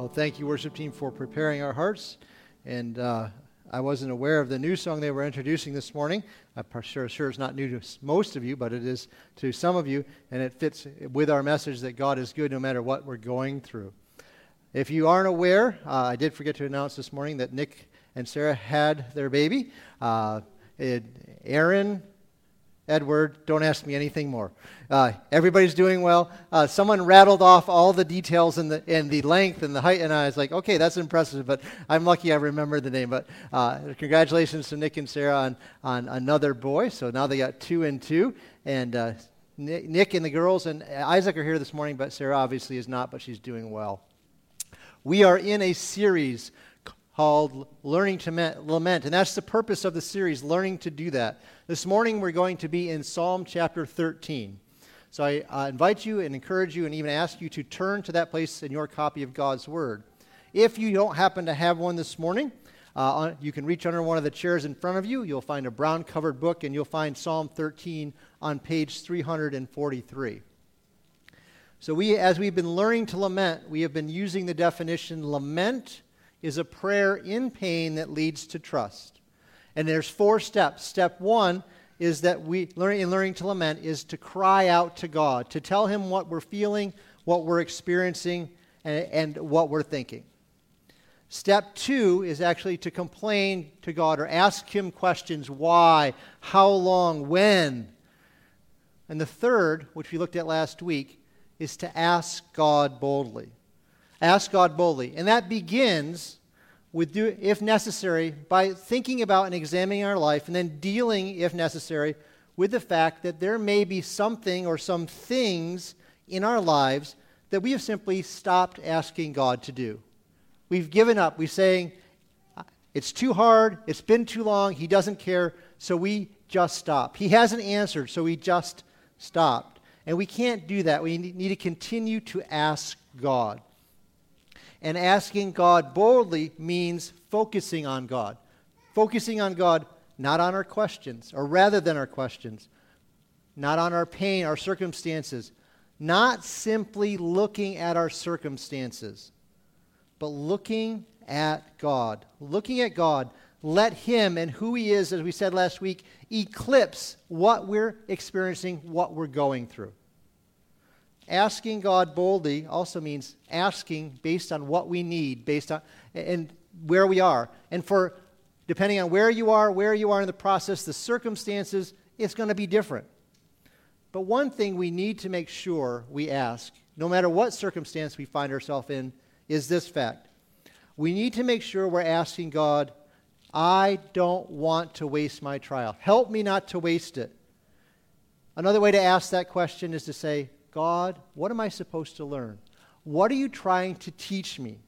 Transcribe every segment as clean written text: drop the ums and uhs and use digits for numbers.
Well, thank you, worship team, for preparing our hearts. And I wasn't aware of the new song they were introducing this morning. I'm sure it's not new to most of you, but it is to some of you, and it fits with our message that God is good no matter what we're going through. If you aren't aware, I did forget to announce this morning that Nick and Sarah had their baby. Aaron, Edward, don't ask me anything more. Everybody's doing well. Someone rattled off all the details and the length and the height, and I was like, okay, that's impressive, but I'm lucky I remembered the name. But congratulations to Nick and Sarah on another boy. So now they got 2 and 2. And Nick and the girls and Isaac are here this morning, but Sarah obviously is not, but she's doing well. We are in a series called Learning to Lament, and that's the purpose of the series, learning to do that. This morning we're going to be in Psalm chapter 13. So I invite you and encourage you and even ask you to turn to that place in your copy of God's Word. If you don't happen to have one this morning, you can reach under one of the chairs in front of you. You'll find a brown-covered book, and you'll find Psalm 13 on page 343. So as we've been learning to lament, we have been using the definition, lament is a prayer in pain that leads to trust. And there's 4 steps. Step 1 is that learning to lament is to cry out to God, to tell Him what we're feeling, what we're experiencing, and what we're thinking. Step 2 is actually to complain to God or ask Him questions. Why? How long? When? And the third, which we looked at last week, is to ask God boldly. Ask God boldly. And that begins with, if necessary, by thinking about and examining our life and then dealing, if necessary, with the fact that there may be something or some things in our lives that we have simply stopped asking God to do. We've given up. We're saying, it's too hard, it's been too long, He doesn't care, so we just stop. He hasn't answered, so we just stopped. And we can't do that. We need to continue to ask God. And asking God boldly means focusing on God. Focusing on God, not on our questions, or rather than our questions, not on our pain, our circumstances, not simply looking at our circumstances, but looking at God. Looking at God, let Him and who He is, as we said last week, eclipse what we're experiencing, what we're going through. Asking God boldly also means asking based on what we need, based on and where we are. And depending on where you are in the process, the circumstances, it's going to be different. But one thing we need to make sure we ask, no matter what circumstance we find ourselves in, is this fact. We need to make sure we're asking God, I don't want to waste my trial. Help me not to waste it. Another way to ask that question is to say, God, what am I supposed to learn? What are you trying to teach me?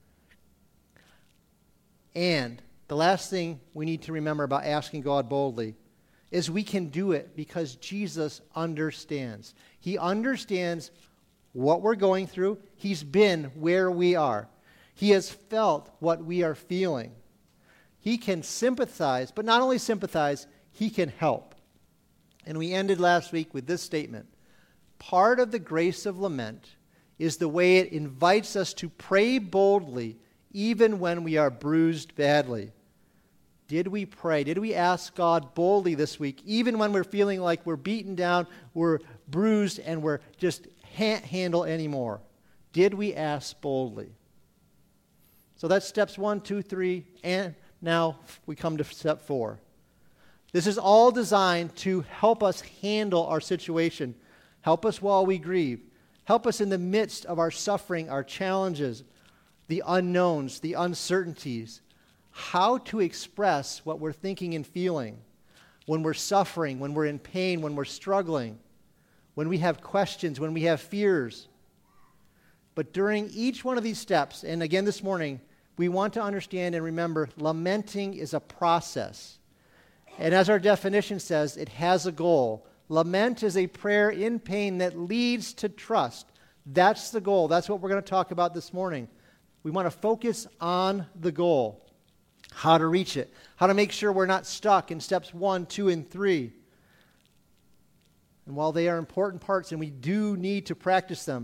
And the last thing we need to remember about asking God boldly is we can do it because Jesus understands. He understands what we're going through. He's been where we are. He has felt what we are feeling. He can sympathize, but not only sympathize, He can help. And we ended last week with this statement. Part of the grace of lament is the way it invites us to pray boldly even when we are bruised badly. Did we pray? Did we ask God boldly this week, even when we're feeling like we're beaten down, we're bruised, and we're just can't handle anymore? Did we ask boldly? So that's steps 1, 2, 3, and now we come to step 4. This is all designed to help us handle our situation. Help us while we grieve. Help us in the midst of our suffering, our challenges, the unknowns, the uncertainties. How to express what we're thinking and feeling when we're suffering, when we're in pain, when we're struggling, when we have questions, when we have fears. But during each one of these steps, and again this morning, we want to understand and remember lamenting is a process. And as our definition says, it has a goal. Lament is a prayer in pain that leads to trust. That's the goal. That's what we're going to talk about this morning. We want to focus on the goal, how to reach it, how to make sure we're not stuck in steps 1, 2, and 3. And while they are important parts and we do need to practice them,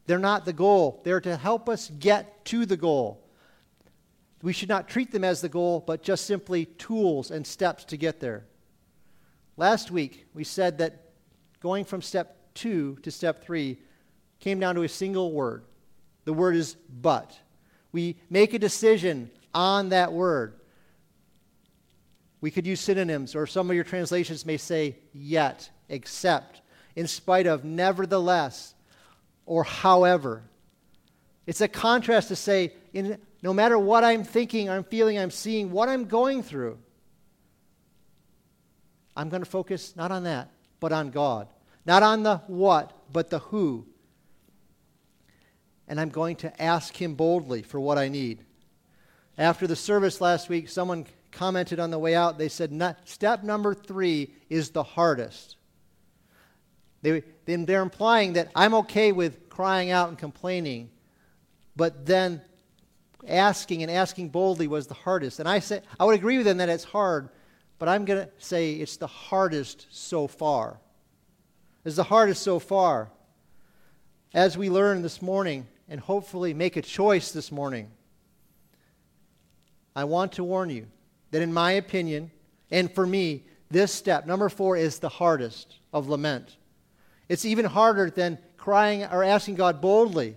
They're not the goal. They're to help us get to the goal. We should not treat them as the goal, but just simply tools and steps to get there. Last week, we said that going from step 2 to step 3 came down to a single word. The word is but. We make a decision on that word. We could use synonyms, or some of your translations may say yet, except, in spite of, nevertheless, or however. It's a contrast to say, no matter what I'm thinking, I'm feeling, I'm seeing, what I'm going through, I'm going to focus not on that, but on God. Not on the what, but the who. And I'm going to ask Him boldly for what I need. After the service last week, someone commented on the way out, they said, step number 3 is the hardest. They're implying that I'm okay with crying out and complaining, but then asking boldly was the hardest. And I would agree with them that it's hard, but I'm going to say it's the hardest so far. It's the hardest so far. As we learn this morning, and hopefully make a choice this morning, I want to warn you that in my opinion, and for me, this step, number 4, is the hardest of lament. It's even harder than crying or asking God boldly.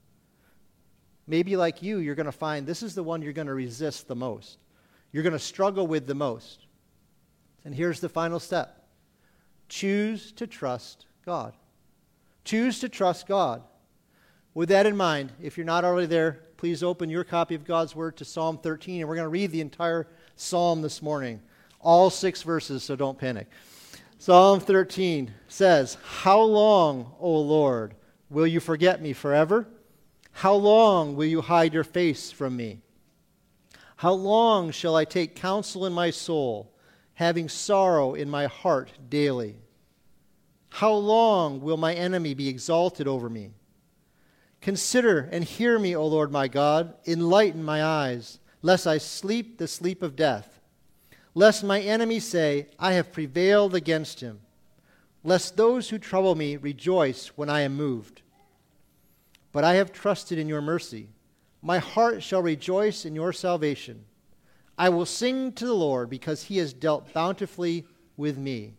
Maybe like you're going to find this is the one you're going to resist the most. You're going to struggle with the most. And here's the final step. Choose to trust God. Choose to trust God. With that in mind, if you're not already there, please open your copy of God's Word to Psalm 13, and we're going to read the entire psalm this morning. All 6 verses, so don't panic. Psalm 13 says, "How long, O Lord, will you forget me forever? How long will you hide your face from me? How long shall I take counsel in my soul, having sorrow in my heart daily? How long will my enemy be exalted over me? Consider and hear me, O Lord my God. Enlighten my eyes, lest I sleep the sleep of death. Lest my enemies say, I have prevailed against him. Lest those who trouble me rejoice when I am moved. But I have trusted in your mercy. My heart shall rejoice in your salvation. I will sing to the Lord because he has dealt bountifully with me."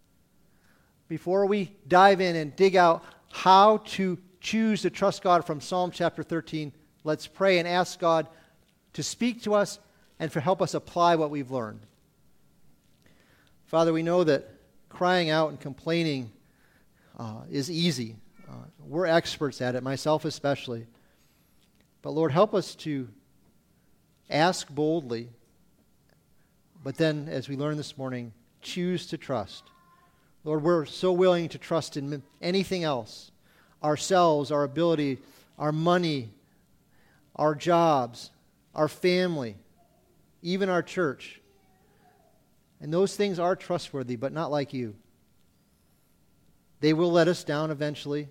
Before we dive in and dig out how to choose to trust God from Psalm chapter 13, let's pray and ask God to speak to us and to help us apply what we've learned. Father, we know that crying out and complaining is easy. We're experts at it, myself especially. But Lord, help us to ask boldly, but then, as we learned this morning, choose to trust. Lord, we're so willing to trust in anything else. Ourselves, our ability, our money, our jobs, our family, even our church. And those things are trustworthy, but not like you. They will let us down eventually.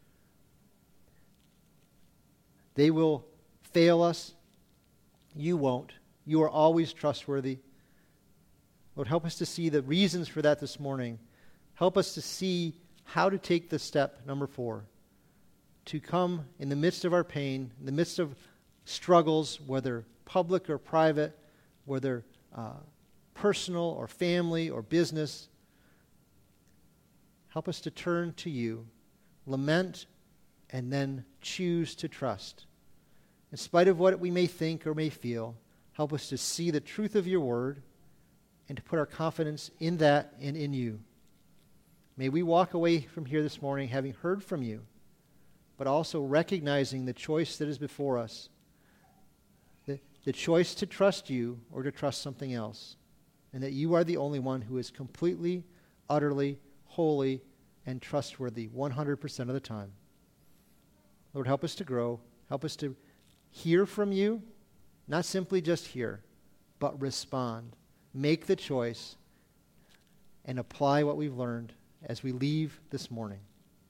They will fail us. You won't. You are always trustworthy. Lord, help us to see the reasons for that this morning. Help us to see how to take the step, number 4, to come in the midst of our pain, in the midst of struggles, whether public or private, whether personal or family or business. Help us to turn to you, lament, and then choose to trust. In spite of what we may think or may feel, help us to see the truth of your word and to put our confidence in that and in you. May we walk away from here this morning having heard from you, but also recognizing the choice that is before us, the choice to trust you or to trust something else, and that you are the only one who is completely, utterly, holy, and trustworthy 100% of the time. Lord, help us to grow. Help us to hear from you, not simply just hear, but respond. Make the choice and apply what we've learned as we leave this morning.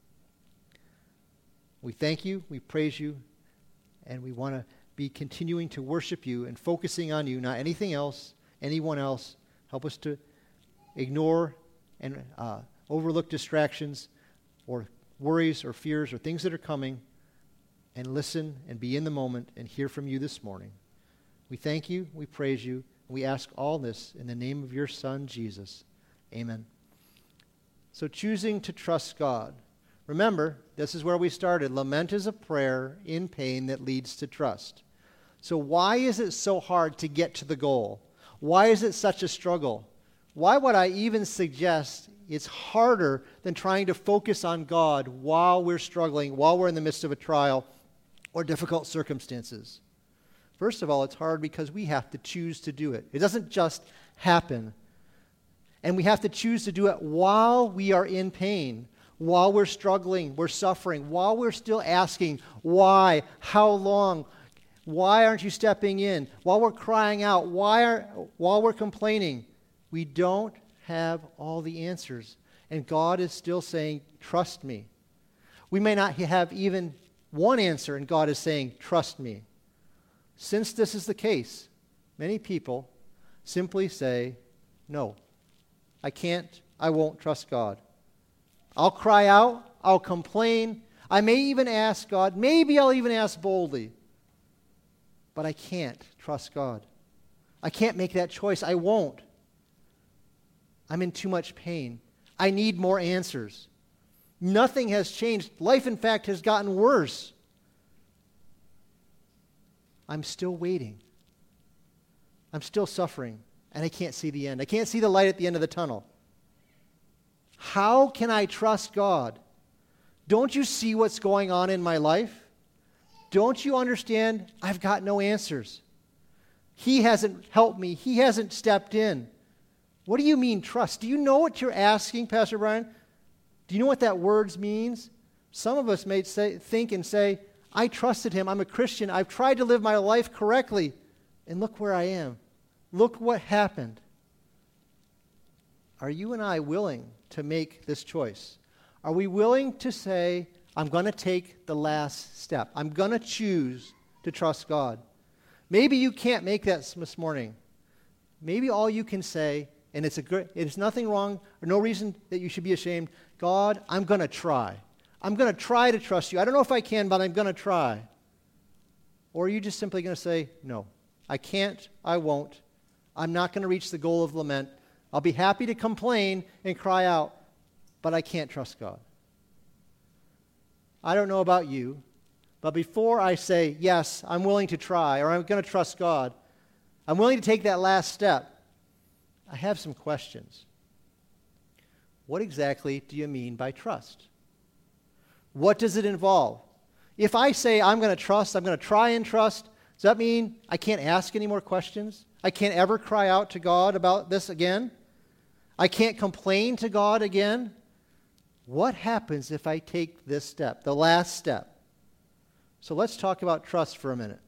We thank you, we praise you, and we want to be continuing to worship you and focusing on you, not anything else, anyone else. Help us to ignore and overlook distractions or worries or fears or things that are coming, and listen and be in the moment and hear from you this morning. We thank you, we praise you, and we ask all this in the name of your Son, Jesus. Amen. So choosing to trust God. Remember, this is where we started. Lament is a prayer in pain that leads to trust. So why is it so hard to get to the goal? Why is it such a struggle? Why would I even suggest it's harder than trying to focus on God while we're struggling, while we're in the midst of a trial or difficult circumstances? First of all, it's hard because we have to choose to do it. It doesn't just happen. And we have to choose to do it while we are in pain, while we're struggling, we're suffering, while we're still asking, why, how long, why aren't you stepping in, while we're crying out, while we're complaining. We don't have all the answers. And God is still saying, trust me. We may not have even one answer, and God is saying, trust me. Since this is the case, many people simply say, no, I can't, I won't trust God. I'll cry out, I'll complain, I may even ask God, maybe I'll even ask boldly, but I can't trust God. I can't make that choice, I won't. I'm in too much pain. I need more answers. Nothing has changed. Life, in fact, has gotten worse. I'm still waiting. I'm still suffering, and I can't see the end. I can't see the light at the end of the tunnel. How can I trust God? Don't you see what's going on in my life? Don't you understand? I've got no answers. He hasn't helped me. He hasn't stepped in. What do you mean trust? Do you know what you're asking, Pastor Brian? Do you know what that word means? Some of us may think and say, I trusted him. I'm a Christian. I've tried to live my life correctly. And look where I am. Look what happened. Are you and I willing to make this choice? Are we willing to say, I'm going to take the last step. I'm going to choose to trust God. Maybe you can't make that this morning. Maybe all you can say, and it's nothing wrong or no reason that you should be ashamed, God, I'm going to try. I'm going to try to trust you. I don't know if I can, but I'm going to try. Or are you just simply going to say, no, I can't, I won't. I'm not going to reach the goal of lament. I'll be happy to complain and cry out, but I can't trust God. I don't know about you, but before I say, yes, I'm willing to try, or I'm going to trust God, I'm willing to take that last step, I have some questions. What exactly do you mean by trust? What does it involve? If I say I'm going to trust, I'm going to try and trust, does that mean I can't ask any more questions? I can't ever cry out to God about this again? I can't complain to God again? What happens if I take this step, the last step? So let's talk about trust for a minute.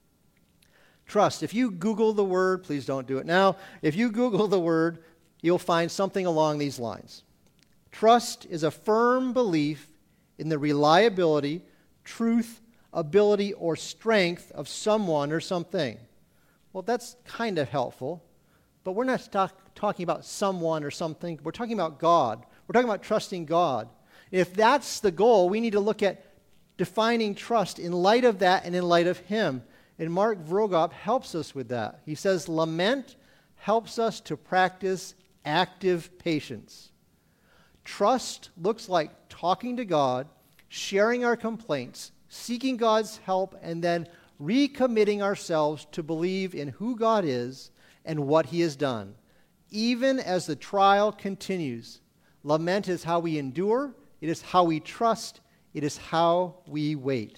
Trust. If you Google the word, please don't do it now. If you Google the word, you'll find something along these lines. Trust is a firm belief in the reliability, truth, ability, or strength of someone or something. Well, that's kind of helpful, but we're not talking about someone or something. We're talking about God. We're talking about trusting God. If that's the goal, we need to look at defining trust in light of that and in light of Him. And Mark Vroegop helps us with that. He says, lament helps us to practice active patience. Trust looks like talking to God, sharing our complaints, seeking God's help, and then recommitting ourselves to believe in who God is and what He has done. Even as the trial continues, lament is how we endure, it is how we trust, it is how we wait.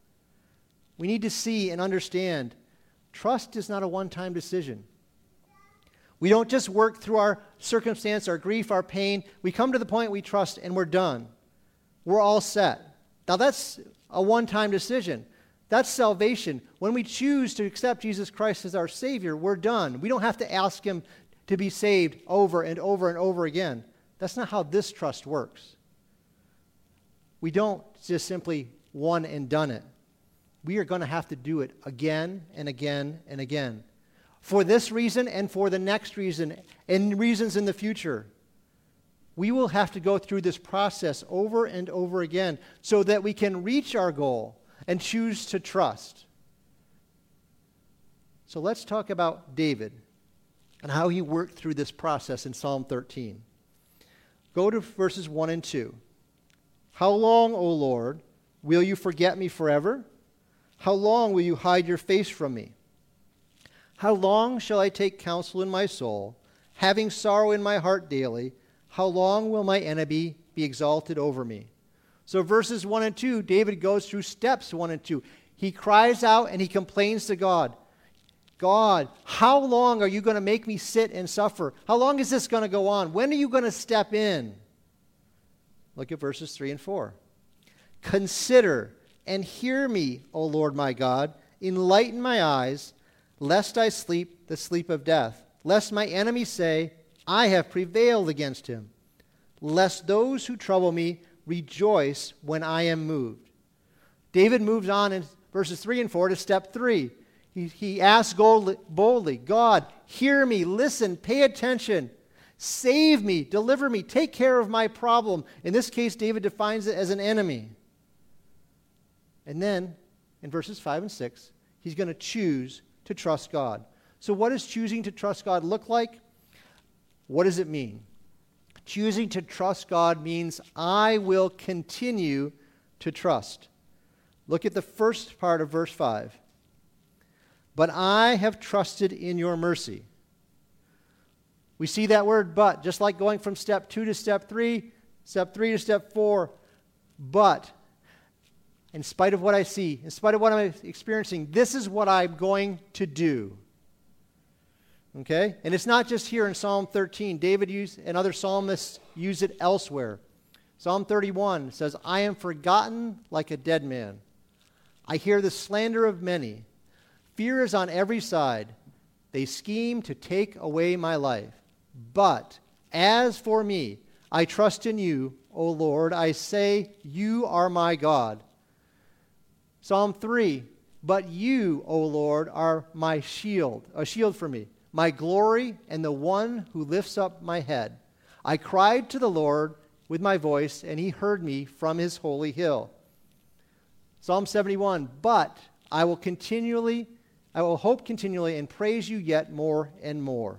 We need to see and understand trust is not a one-time decision. We don't just work through our circumstance, our grief, our pain. We come to the point we trust and we're done. We're all set. Now that's a one-time decision. That's salvation. When we choose to accept Jesus Christ as our Savior, we're done. We don't have to ask Him to be saved over and over and over again. That's not how this trust works. We don't just simply one and done it. We are going to have to do it again and again and again. For this reason and for the next reason and reasons in the future. We will have to go through this process over and over again so that we can reach our goal and choose to trust. So let's talk about David and how he worked through this process in Psalm 13. Go to verses 1 and 2. How long, O Lord, will you forget me forever? How long will you hide your face from me? How long shall I take counsel in my soul, having sorrow in my heart daily? How long will my enemy be exalted over me? So verses 1 and 2, David goes through steps 1 and 2. He cries out and he complains to God. God, how long are you going to make me sit and suffer? How long is this going to go on? When are you going to step in? Look at verses 3 and 4. Consider and hear me, O Lord my God. Enlighten my eyes, lest I sleep the sleep of death. Lest my enemies say, I have prevailed against him. Lest those who trouble me rejoice when I am moved. David moves on in verses 3 and 4 to step 3. He asks boldly, God, hear me, listen, pay attention, save me, deliver me, take care of my problem. In this case, David defines it as an enemy. And then, in verses 5 and 6, he's going to choose to trust God. So what does choosing to trust God look like? What does it mean? Choosing to trust God means I will continue to trust. Look at the first part of verse 5. But I have trusted in your mercy. We see that word but, just like going from step 2 to step 3 to step 4. But, in spite of what I see, in spite of what I'm experiencing, this is what I'm going to do. Okay? And it's not just here in Psalm 13. David and other psalmists use it elsewhere. Psalm 31 says, I am forgotten like a dead man. I hear the slander of many. Fear is on every side. They scheme to take away my life. But as for me, I trust in you, O Lord. I say, you are my God. Psalm 3, but you, O Lord, are my shield, a shield for me, my glory and the one who lifts up my head. I cried to the Lord with my voice, and he heard me from his holy hill. Psalm 71, but I will hope continually and praise you yet more and more.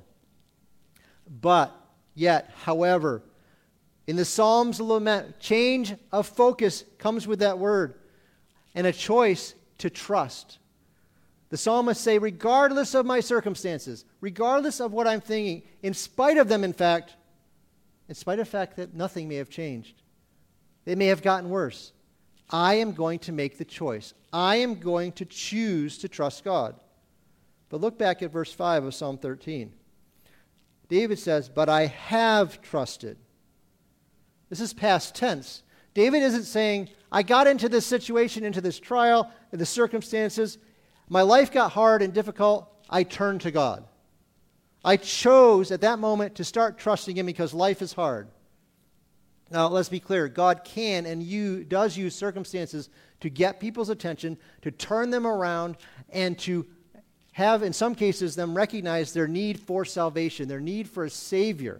But, yet, however, in the Psalms of lament, change of focus comes with that word and a choice to trust. The psalmists say, regardless of my circumstances, regardless of what I'm thinking, in spite of them, in spite of the fact that nothing may have changed, they may have gotten worse, I am going to make the choice. I am going to choose to trust God. But look back at verse 5 of Psalm 13. David says, but I have trusted. This is past tense. David isn't saying, I got into this situation, into this trial, and the circumstances. My life got hard and difficult. I turned to God. I chose at that moment to start trusting him because life is hard. Now, let's be clear. God can and does use circumstances to get people's attention, to turn them around, and to have, in some cases, them recognize their need for salvation, their need for a Savior.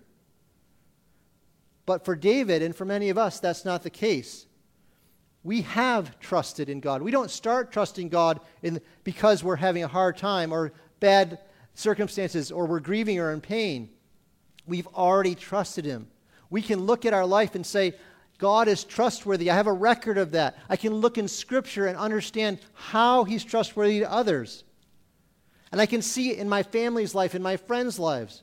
But for David and for many of us, that's not the case. We have trusted in God. We don't start trusting God because we're having a hard time or bad circumstances or we're grieving or in pain. We've already trusted him. We can look at our life and say, God is trustworthy. I have a record of that. I can look in Scripture and understand how he's trustworthy to others. And I can see it in my family's life, in my friends' lives.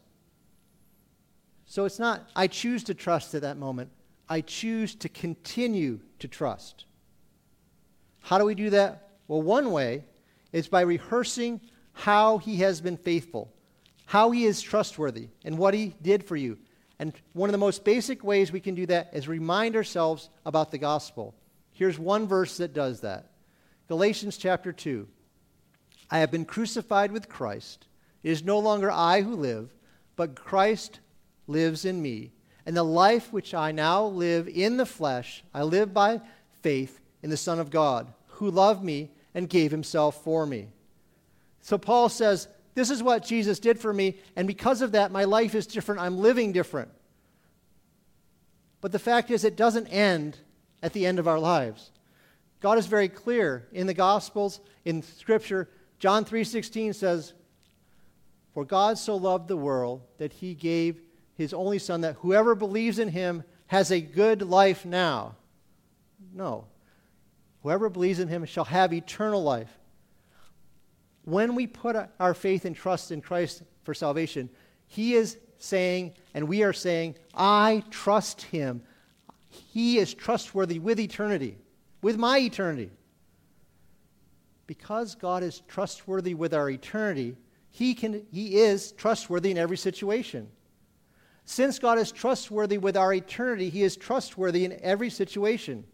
So it's not, I choose to trust at that moment. I choose to continue to trust. How do we do that? Well, one way is by rehearsing how he has been faithful, how he is trustworthy, and what he did for you. And one of the most basic ways we can do that is remind ourselves about the gospel. Here's one verse that does that. Galatians chapter 2. I have been crucified with Christ. It is no longer I who live, but Christ lives in me. And the life which I now live in the flesh, I live by faith in the Son of God, who loved me and gave himself for me. So Paul says, this is what Jesus did for me, and because of that, my life is different. I'm living different. But the fact is, it doesn't end at the end of our lives. God is very clear in the Gospels, in Scripture. John 3:16 says, "For God so loved the world that he gave his only Son, that whoever believes in him has a good life now." No. Whoever believes in him shall have eternal life. When we put our faith and trust in Christ for salvation, he is saying, and we are saying, I trust him. He is trustworthy with eternity, with my eternity. Because God is trustworthy with our eternity, he is trustworthy in every situation. Since God is trustworthy with our eternity, he is trustworthy in every situation.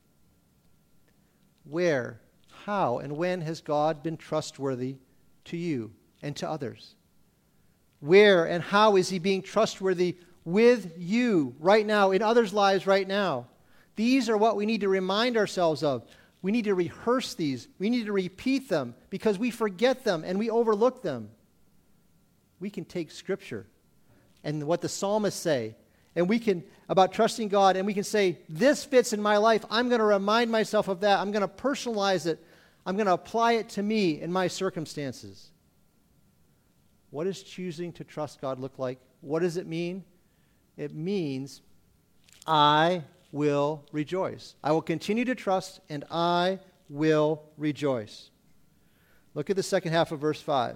Where, how, and when has God been trustworthy to you and to others? Where and how is he being trustworthy with you right now, in others' lives right now? These are what we need to remind ourselves of. We need to rehearse these. We need to repeat them because we forget them and we overlook them. We can take Scripture and what the psalmists say, and we can, about trusting God, and we can say, this fits in my life. I'm going to remind myself of that. I'm going to personalize it. I'm going to apply it to me in my circumstances. What does choosing to trust God look like? What does it mean? It means I will rejoice. I will continue to trust, and I will rejoice. Look at the second half of verse 5.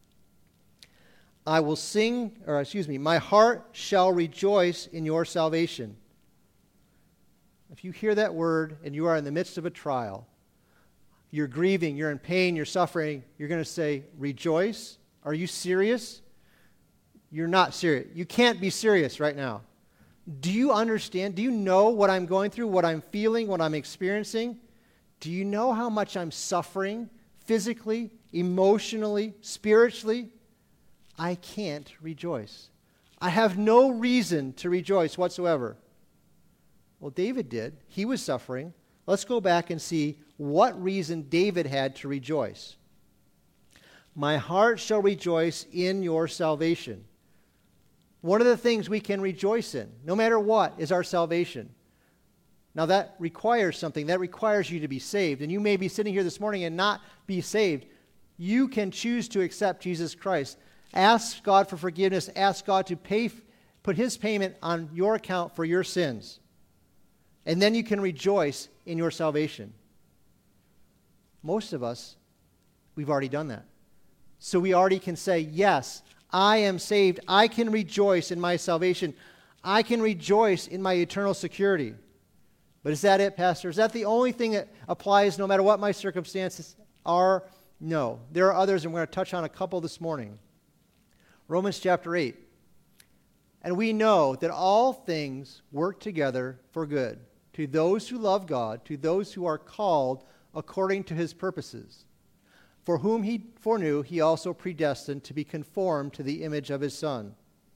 I will sing, my heart shall rejoice in your salvation. If you hear that word and you are in the midst of a trial, you're grieving, you're in pain, you're suffering, you're going to say, rejoice? Are you serious? You're not serious. You can't be serious right now. Do you understand? Do you know what I'm going through, what I'm feeling, what I'm experiencing? Do you know how much I'm suffering physically, emotionally, spiritually? I can't rejoice. I have no reason to rejoice whatsoever. Well, David did. He was suffering. Let's go back and see what reason David had to rejoice. My heart shall rejoice in your salvation. One of the things we can rejoice in, no matter what, is our salvation. Now that requires something. That requires you to be saved. And you may be sitting here this morning and not be saved. You can choose to accept Jesus Christ. Ask God for forgiveness. Ask God to put his payment on your account for your sins. And then you can rejoice in your salvation. Most of us, we've already done that. So we already can say, yes, I am saved. I can rejoice in my salvation. I can rejoice in my eternal security. But is that it, Pastor? Is that the only thing that applies no matter what my circumstances are? No. There are others, and we're going to touch on a couple this morning. Romans chapter 8. And we know that all things work together for good, to those who love God, to those who are called according to his purposes. For whom he foreknew, he also predestined to be conformed to the image of his Son.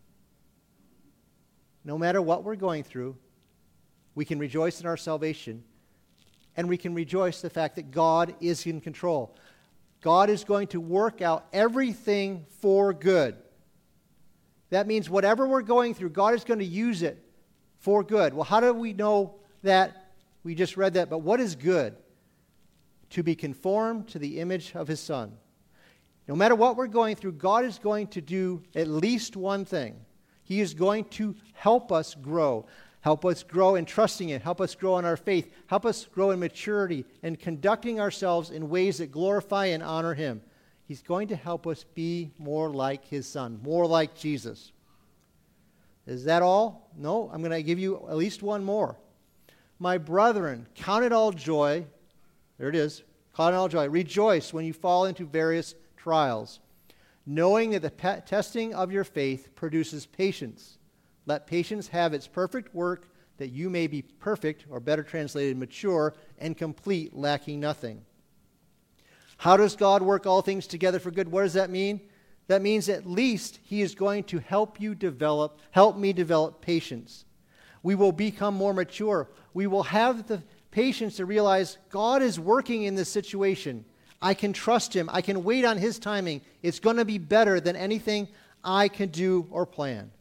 No matter what we're going through, we can rejoice in our salvation, and we can rejoice the fact that God is in control. God is going to work out everything for good. That means whatever we're going through, God is going to use it for good. Well, how do we know that? We just read that, but what is good? To be conformed to the image of his Son. No matter what we're going through, God is going to do at least one thing. He is going to help us grow. Help us grow in trusting it. Help us grow in our faith. Help us grow in maturity and conducting ourselves in ways that glorify and honor him. He's going to help us be more like his Son, more like Jesus. Is that all? No, I'm going to give you at least one more. My brethren, count it all joy. There it is. Count it all joy. Rejoice when you fall into various trials, knowing that the testing of your faith produces patience. Let patience have its perfect work, that you may be perfect, or better translated, mature and complete, lacking nothing. How does God work all things together for good? What does that mean? That means at least he is going to help me develop patience. We will become more mature. We will have the patience to realize God is working in this situation. I can trust him. I can wait on his timing. It's going to be better than anything I can do or plan.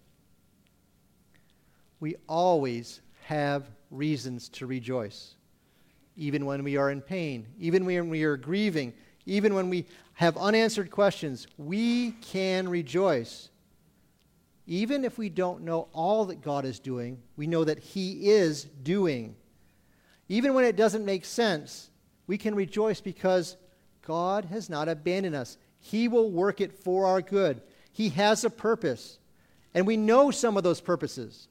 We always have reasons to rejoice. even when we are in pain, even when we are grieving, even when we have unanswered questions, we can rejoice. Even if we don't know all that God is doing, we know that He is doing. Even when it doesn't make sense, we can rejoice because God has not abandoned us. He will work it for our good. He has a purpose, and we know some of those purposes.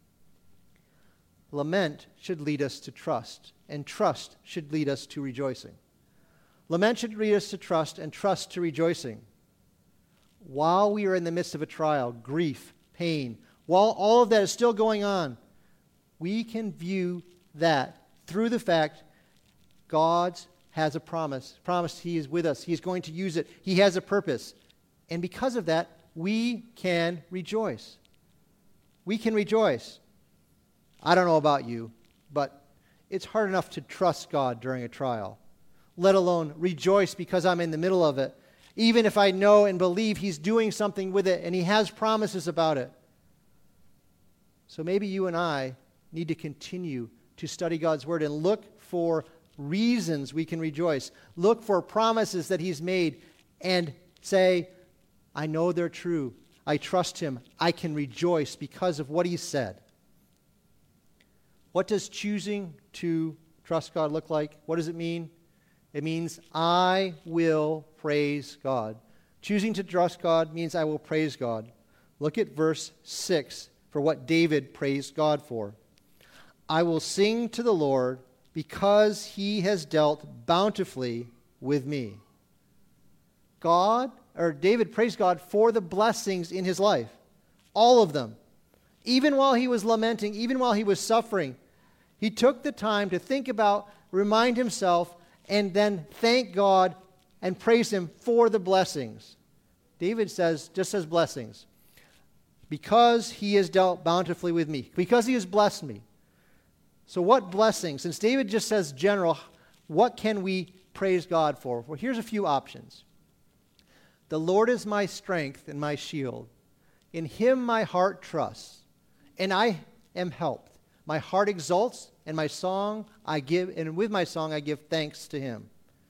Lament should lead us to trust, and trust should lead us to rejoicing. Lament should lead us to trust, and trust to rejoicing. While we are in the midst of a trial, grief, pain, while all of that is still going on, we can view that through the fact God has a promise. He is with us. He's going to use it. He has a purpose. And because of that, we can rejoice. We can rejoice. I don't know about you, but it's hard enough to trust God during a trial, let alone rejoice because I'm in the middle of it, even if I know and believe He's doing something with it and He has promises about it. So maybe you and I need to continue to study God's Word and look for reasons we can rejoice. Look for promises that He's made and say, I know they're true. I trust Him. I can rejoice because of what He said. What does choosing to trust God look like? What does it mean? It means I will praise God. Choosing to trust God means I will praise God. Look at verse 6 for what David praised God for. I will sing to the Lord because He has dealt bountifully with me. David praised God for the blessings in his life. All of them. Even while he was lamenting, even while he was suffering, he took the time to think about, remind himself, and then thank God and praise Him for the blessings. David just says blessings. Because He has dealt bountifully with me. Because He has blessed me. So what blessings? Since David just says general, what can we praise God for? Well, here's a few options. The Lord is my strength and my shield. In Him my heart trusts, and I am helped. My heart exults, and with my song I give thanks to Him.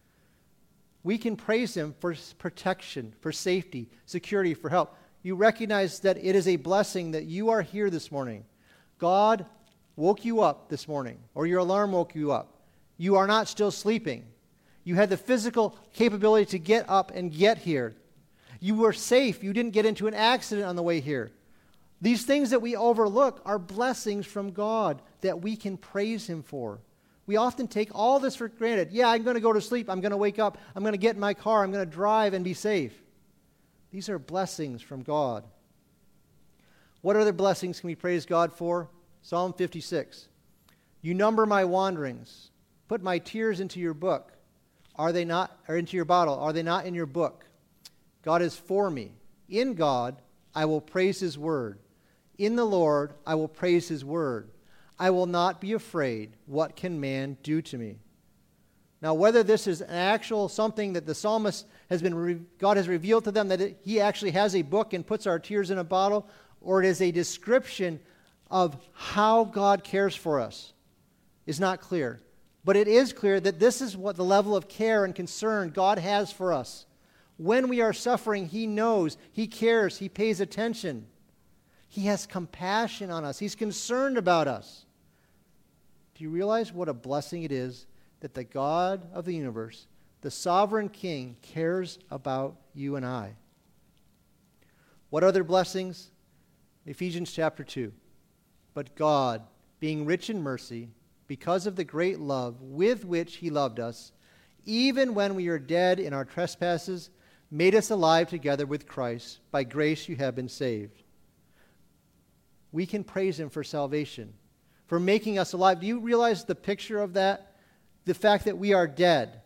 We can praise Him for protection, for safety, security, for help. You recognize that it is a blessing that you are here this morning. God woke you up this morning, or your alarm woke you up. You are not still sleeping. You had the physical capability to get up and get here. You were safe. You didn't get into an accident on the way here. These things that we overlook are blessings from God that we can praise Him for. We often take all this for granted. Yeah, I'm going to go to sleep. I'm going to wake up. I'm going to get in my car. I'm going to drive and be safe. These are blessings from God. What other blessings can we praise God for? Psalm 56. You number my wanderings. Put my tears into your book. Are they not, or into your bottle? Are they not in your book? God is for me. In God, I will praise His word. In the Lord, I will praise His word. I will not be afraid. What can man do to me? Now, whether this is an actual something that the psalmist God has revealed to them, that he actually has a book and puts our tears in a bottle, or it is a description of how God cares for us, is not clear. But it is clear that this is what the level of care and concern God has for us. When we are suffering, He knows, He cares, He pays attention. He has compassion on us. He's concerned about us. Do you realize what a blessing it is that the God of the universe, the sovereign King, cares about you and I? What other blessings? Ephesians chapter 2. But God, being rich in mercy, because of the great love with which He loved us, even when we were dead in our trespasses, made us alive together with Christ. By grace you have been saved. We can praise Him for salvation, for making us alive. Do you realize the picture of that? The fact that we are dead.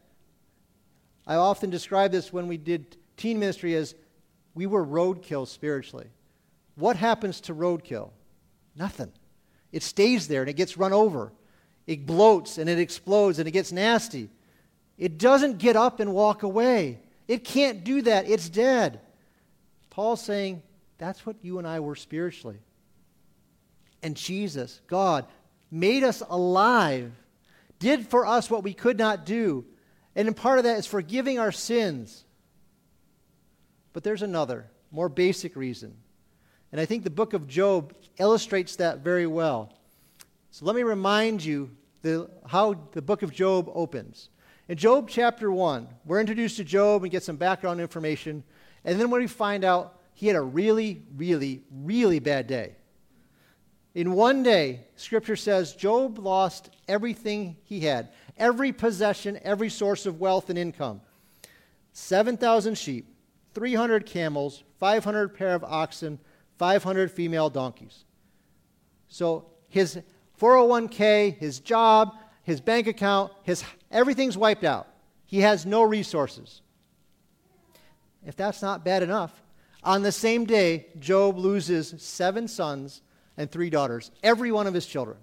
I often describe this when we did teen ministry as we were roadkill spiritually. What happens to roadkill? Nothing. It stays there and it gets run over. It bloats and it explodes and it gets nasty. It doesn't get up and walk away. It can't do that. It's dead. Paul's saying that's what you and I were spiritually. And Jesus, God, made us alive, did for us what we could not do. And in part of that is forgiving our sins. But there's another, more basic reason. And I think the book of Job illustrates that very well. So let me remind you how the book of Job opens. In Job chapter 1, we're introduced to Job and get some background information. And then when we find out he had a really, really, really bad day. In one day, Scripture says Job lost everything he had, every possession, every source of wealth and income. 7,000 sheep, 300 camels, 500 pair of oxen, 500 female donkeys. So his 401k, his job, his bank account, everything's wiped out. He has no resources. If that's not bad enough, on the same day, Job loses 7 sons and 3 daughters, every one of his children.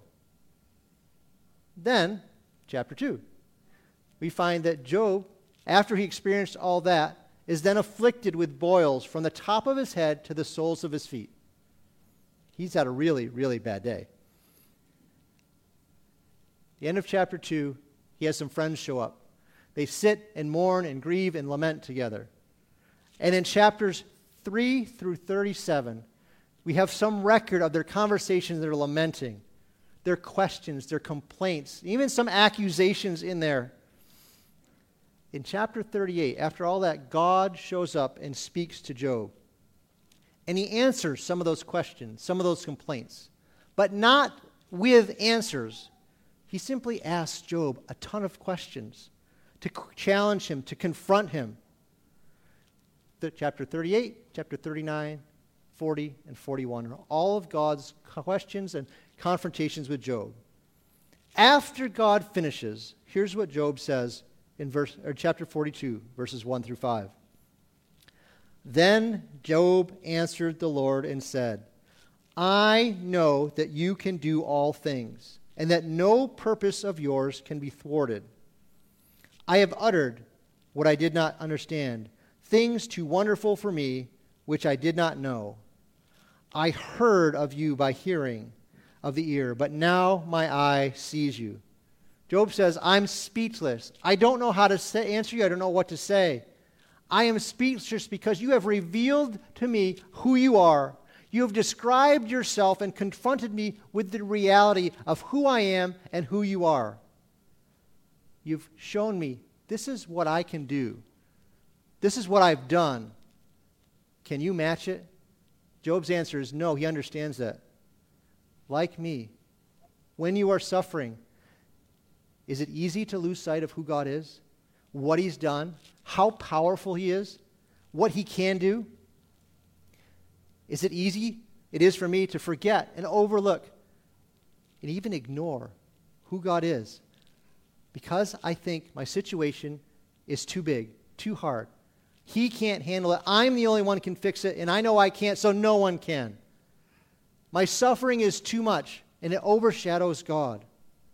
Then, chapter 2, we find that Job, after he experienced all that, is then afflicted with boils from the top of his head to the soles of his feet. He's had a really, really bad day. The end of chapter 2, he has some friends show up. They sit and mourn and grieve and lament together. And in chapters 3 through 37, we have some record of their conversations, their lamenting, their questions, their complaints, even some accusations in there. In chapter 38, after all that, God shows up and speaks to Job. And he answers some of those questions, some of those complaints, but not with answers. He simply asks Job a ton of questions to challenge him, to confront him. Chapter 38, chapter 39, 40, and 41 are all of God's questions and confrontations with Job. After God finishes, here's what Job says in chapter 42, verses 1 through 5. Then Job answered the Lord and said, I know that you can do all things, and that no purpose of yours can be thwarted. I have uttered what I did not understand, things too wonderful for me, which I did not know. I heard of you by hearing of the ear, but now my eye sees you. Job says, I'm speechless. I don't know how to answer you. I don't know what to say. I am speechless because you have revealed to me who you are. You have described yourself and confronted me with the reality of who I am and who you are. You've shown me this is what I can do. This is what I've done. Can you match it? Job's answer is no, he understands that. Like me, when you are suffering, is it easy to lose sight of who God is, what he's done, how powerful he is, what he can do? Is it easy? It is for me to forget and overlook and even ignore who God is because I think my situation is too big, too hard. He can't handle it. I'm the only one who can fix it, and I know I can't, so no one can. My suffering is too much, and it overshadows God.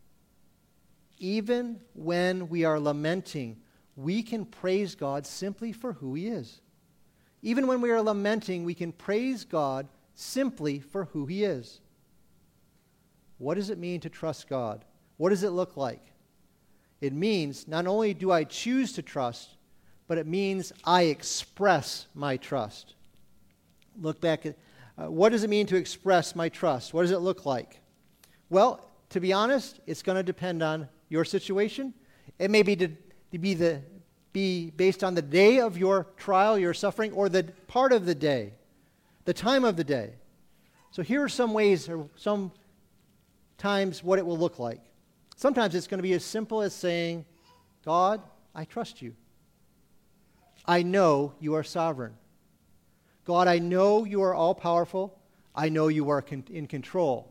Even when we are lamenting, we can praise God simply for who he is. Even when we are lamenting, we can praise God simply for who he is. What does it mean to trust God? What does it look like? It means not only do I choose to trust, but it means I express my trust. Look back at what does it mean to express my trust? What does it look like? Well, to be honest, it's going to depend on your situation. It may be based on the day of your trial, your suffering, or the part of the day, the time of the day. So here are some ways, or some times, what it will look like. Sometimes it's going to be as simple as saying, God, I trust you. I know you are sovereign. God, I know you are all-powerful. I know you are in control.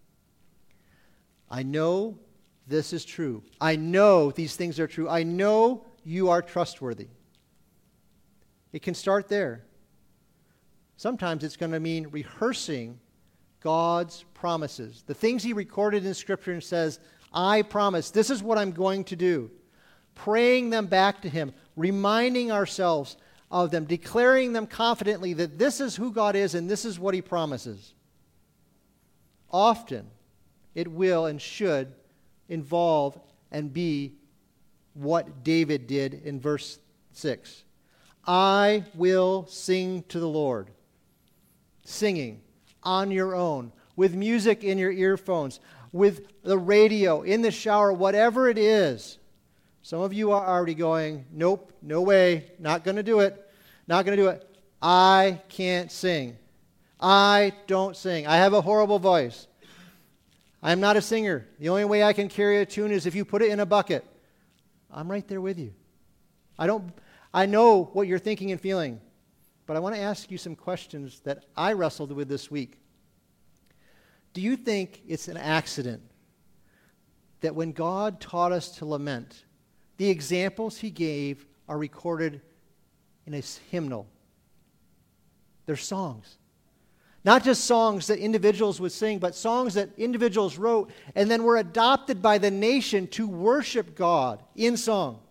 I know this is true. I know these things are true. I know you are trustworthy. It can start there. Sometimes it's going to mean rehearsing God's promises. The things he recorded in Scripture and says, I promise, this is what I'm going to do. Praying them back to him, reminding ourselves of them, declaring them confidently that this is who God is and this is what he promises. Often, it will and should involve and be what David did in verse 6. I will sing to the Lord. Singing on your own, with music in your earphones, with the radio, in the shower, whatever it is. Some of you are already going, nope, no way, not going to do it, not going to do it. I can't sing. I don't sing. I have a horrible voice. I'm not a singer. The only way I can carry a tune is if you put it in a bucket. I'm right there with you. I know what you're thinking and feeling, but I want to ask you some questions that I wrestled with this week. Do you think it's an accident that when God taught us to lament, the examples he gave are recorded in a hymnal? They're songs. Not just songs that individuals would sing, but songs that individuals wrote and then were adopted by the nation to worship God in song.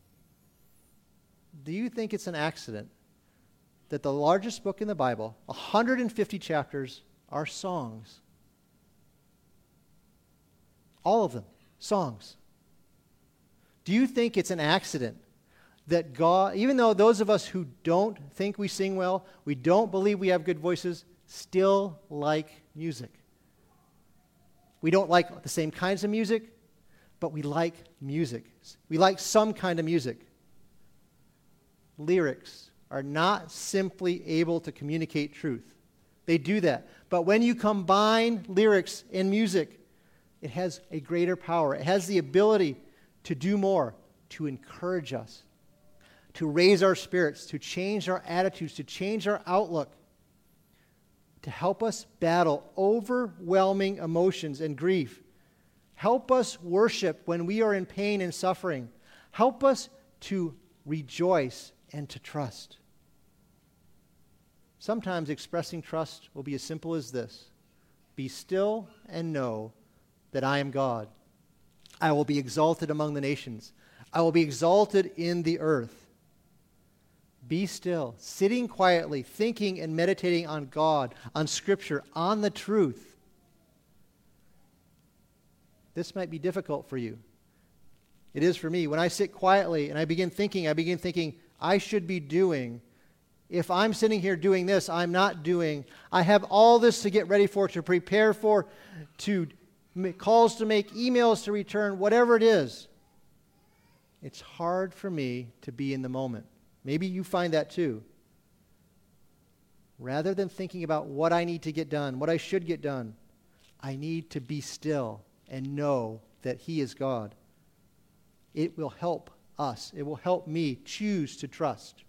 Do you think it's an accident that the largest book in the Bible, 150 chapters, are songs? All of them, songs. Do you think it's an accident that God, even though those of us who don't think we sing well, we don't believe we have good voices, still like music? We don't like the same kinds of music, but we like music. We like some kind of music. Lyrics are not simply able to communicate truth. They do that. But when you combine lyrics and music, it has a greater power. It has the ability to do more, to encourage us, to raise our spirits, to change our attitudes, to change our outlook, to help us battle overwhelming emotions and grief. Help us worship when we are in pain and suffering. Help us to rejoice and to trust. Sometimes expressing trust will be as simple as this: be still and know that I am God. I will be exalted among the nations. I will be exalted in the earth. Be still, sitting quietly, thinking and meditating on God, on Scripture, on the truth. This might be difficult for you. It is for me. When I sit quietly and I begin thinking, I should be doing. If I'm sitting here doing this, I'm not doing. I have all this to get ready for, to prepare for, to calls to make, emails to return, whatever it is. It's hard for me to be in the moment. Maybe you find that too. Rather than thinking about what I need to get done, what I should get done, I need to be still and know that He is God. It will help us. It will help me choose to trust.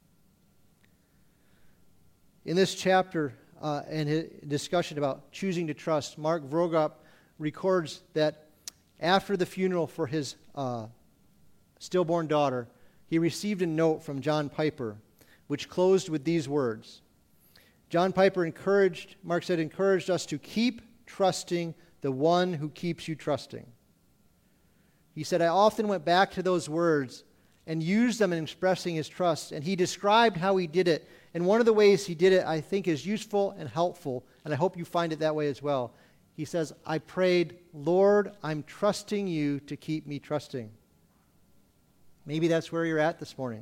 In this chapter and his discussion about choosing to trust, Mark Vroegop records that after the funeral for his stillborn daughter, he received a note from John Piper, which closed with these words. John Piper Mark said, encouraged us to keep trusting the one who keeps you trusting. He said, I often went back to those words and used them in expressing his trust, and he described how he did it. And one of the ways he did it, I think, is useful and helpful, and I hope you find it that way as well. He says, I prayed, Lord, I'm trusting you to keep me trusting. Maybe that's where you're at this morning.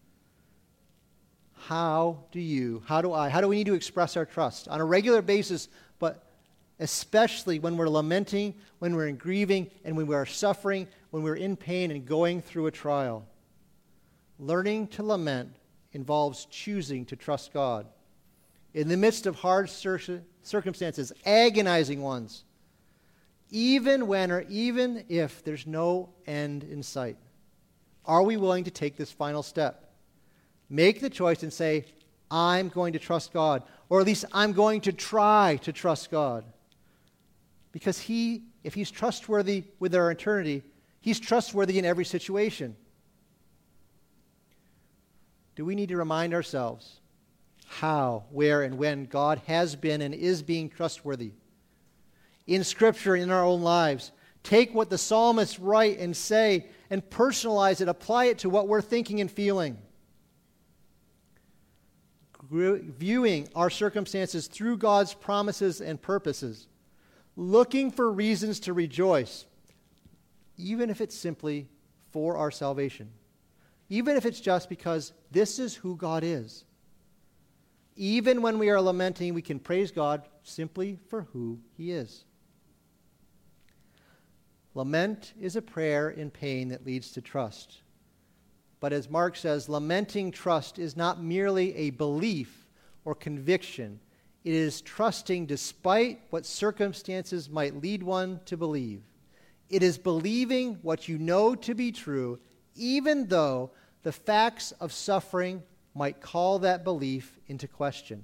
How do we need to express our trust on a regular basis, but especially when we're lamenting, when we're in grieving, and when we are suffering, when we're in pain and going through a trial? Learning to lament involves choosing to trust God. In the midst of hard circumstances, agonizing ones, even when or even if there's no end in sight, are we willing to take this final step? Make the choice and say, I'm going to trust God, or at least I'm going to try to trust God. Because if He's trustworthy with our eternity, He's trustworthy in every situation. Do we need to remind ourselves how, where, and when God has been and is being trustworthy? In Scripture, in our own lives, take what the psalmists write and say and personalize it, apply it to what we're thinking and feeling. Viewing our circumstances through God's promises and purposes, looking for reasons to rejoice, even if it's simply for our salvation, even if it's just because this is who God is. Even when we are lamenting, we can praise God simply for who He is. Lament is a prayer in pain that leads to trust. But as Mark says, lamenting trust is not merely a belief or conviction. It is trusting despite what circumstances might lead one to believe. It is believing what you know to be true, even though the facts of suffering might call that belief into question.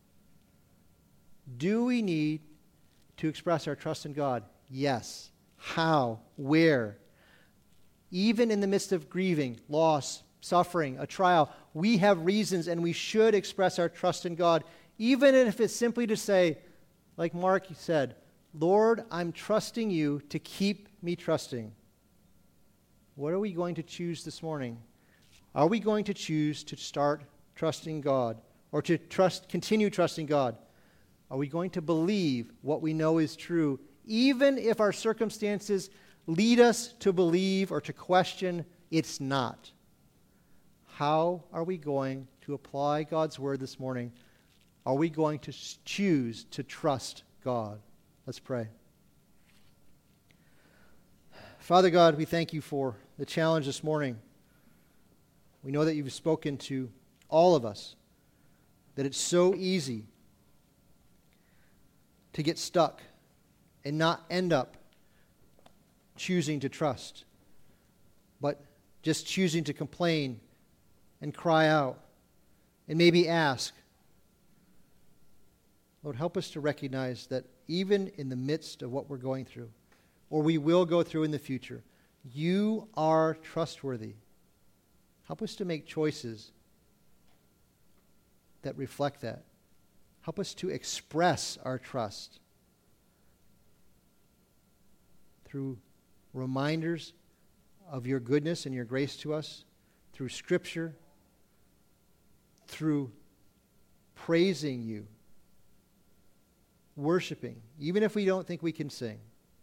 Do we need to express our trust in God? Yes. How? Where? Even in the midst of grieving, loss, suffering, a trial, we have reasons and we should express our trust in God, even if it's simply to say, like Mark said, Lord, I'm trusting you to keep me trusting. What are we going to choose this morning? Are we going to choose to start trusting God or to continue trusting God? Are we going to believe what we know is true, even if our circumstances lead us to believe or to question it's not? How are we going to apply God's word this morning? Are we going to choose to trust God? Let's pray. Father God, we thank you for the challenge this morning. We know that you've spoken to all of us, that it's so easy to get stuck and not end up choosing to trust, but just choosing to complain and cry out and maybe ask. Lord, help us to recognize that even in the midst of what we're going through, or we will go through in the future, you are trustworthy. Help us to make choices that reflect that. Help us to express our trust through reminders of your goodness and your grace to us, through Scripture, through praising you, worshiping, even if we don't think we can sing,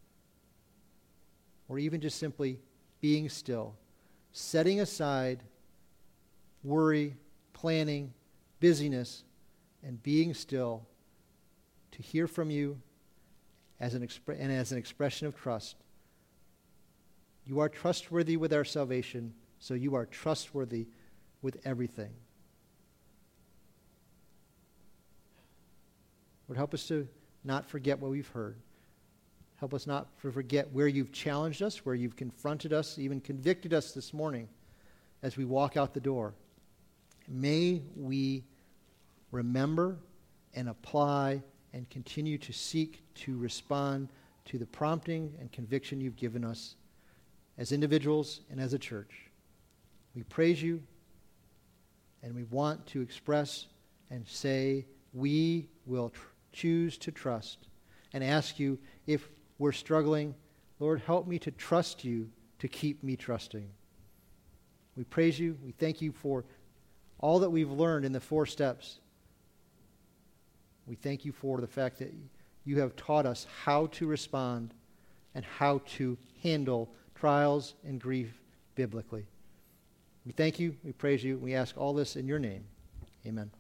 or even just simply being still, setting aside worry, planning, busyness, and being still to hear from you as an expression of trust. You are trustworthy with our salvation, so you are trustworthy with everything. Lord, help us to not forget what we've heard. Help us not to forget where you've challenged us, where you've confronted us, even convicted us this morning as we walk out the door. May we remember and apply and continue to seek to respond to the prompting and conviction you've given us as individuals and as a church. We praise you, and we want to express and say we will choose to trust, and ask you, if we're struggling, Lord, help me to trust you to keep me trusting. We praise you. We thank you for all that we've learned in the 4 steps. We thank you for the fact that you have taught us how to respond and how to handle trials and grief biblically. We thank you. We praise you. We ask all this in your name. Amen.